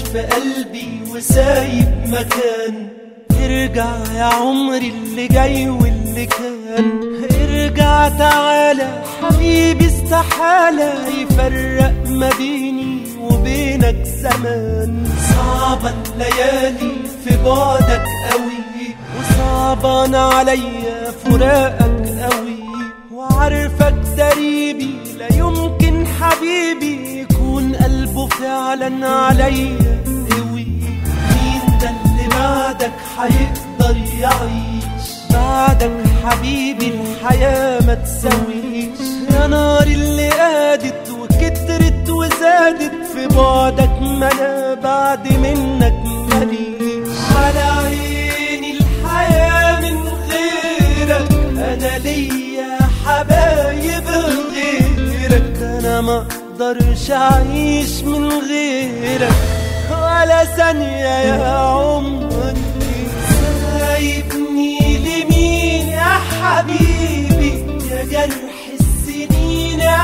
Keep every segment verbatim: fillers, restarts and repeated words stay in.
في قلبي وسايب مكان. ارجع يا عمري اللي جاي واللي كان، ارجع تعالى حبيبي استحالة يفرق ما بيني وبينك زمان. صعبة الليالي في بعدك قوي، وصعبان عليا فراقك قوي، وعارفك دريبي لا يمكن حبيبي يكون قلبه فعلا عليا قوي. مين ده اللي بعدك حيقدر يعيش؟ بعدك حبيبي الحياة ما تسويش. يا نار اللي قادت وكترت وزادت في بعدك، ما انا بعد منك ماليش. على عيني الحياة من غيرك، انا ليا حبايب غيرك، انا ما اقدرش اعيش من غيرك ولا ثانية يا عمري. سايبني لمين يا حبيبي؟ يا جرح السنين يا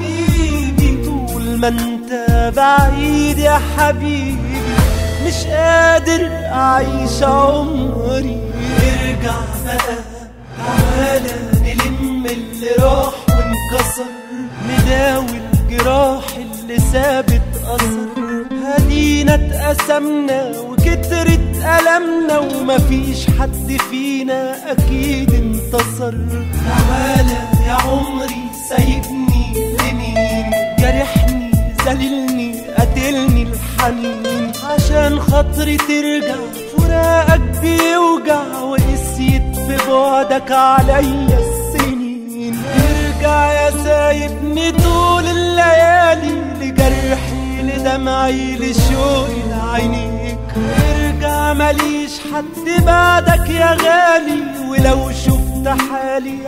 حبيبي، طول ما انت بعيد يا حبيبي مش قادر اعيش عمري. ارجع بقى تعالى نلم اللي راح وانكسر، نداوي الجراح اللي سابت اثر. هدينا اتقسمنا وكترت ألمنا، ومفيش حد فينا اكيد انتصر. تعالى يا عمري سايبني لمين؟ جرحني زللني قتلني الحنين، عشان خاطري ترجع فراقك بيوجع، وقسيت في بعدك عليا السنين. ارجع يا سايبني طول الليالي، لجرحي لدمعي لشوقي لعينيك. ارجع ماليش حد بعدك يا غالي، ولو شفت حالي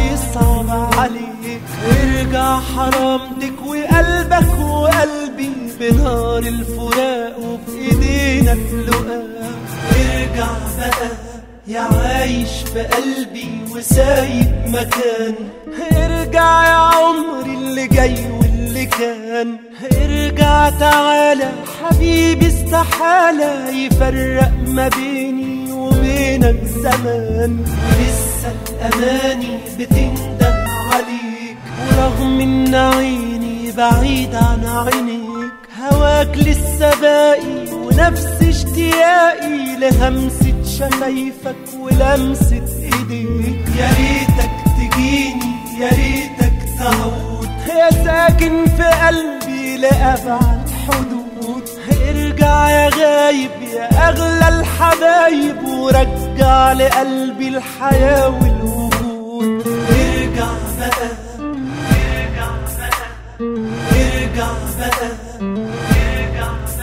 حيصعب عليك. ارجع حرام تكوي قلبك وقلبي بنار الفراق وبإيدينا اللقاء. ارجع بقى يا عايش في قلبي وسايب مكان، ارجع يا عمري اللي جاي واللي كان. ارجع تعالى حبيبي استحالة يفرق ما بيني وبينك زمان. لسه الأماني بتندم عليك، ورغم ان عيني بعيد عن عينيك، هواك لسه باقي ونفس اشتياقي لهمسة شفايفك ولمسة ايديك. يا ريتك تجيني يا ريتك تعود، يا ساكن في قلبي لأبعد حدود. ارجع يا غايب يا اغلى الحبايب، ورجع لقلبي الحياة والوجود. ارجع بقى ارجع بقى ارجع بقى ارجع بقى